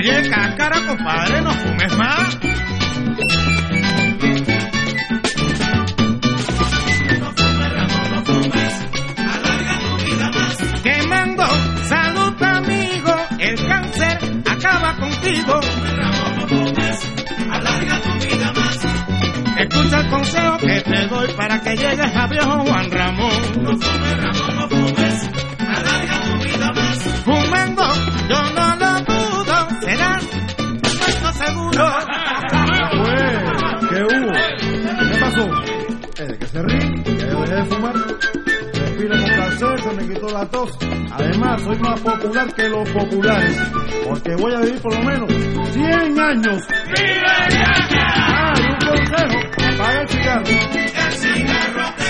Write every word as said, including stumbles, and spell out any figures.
Oye, cáscara, compadre, no fumes más. No fumes, Ramón, no fumes. Alarga tu vida más. Quemando, salud, amigo. El cáncer acaba contigo. No fumes, Ramón, no fumes. Alarga tu vida más. Escucha el consejo que te doy para que llegues a viejo Juan Ramón. No fumes, Ramón, no fumes. Alarga tu vida más. Fumando, yo no lo dudo, serás puesto seguro. Pues, ¿qué hubo? ¿Qué pasó? Es de que se ríe, que yo dejé de fumar. Respiro con placer, se me quitó la tos. Además, soy más popular que los populares, porque voy a vivir por lo menos cien años. ¡Viva España! Ah, y un consejo, apaga el cigarro. El cigarro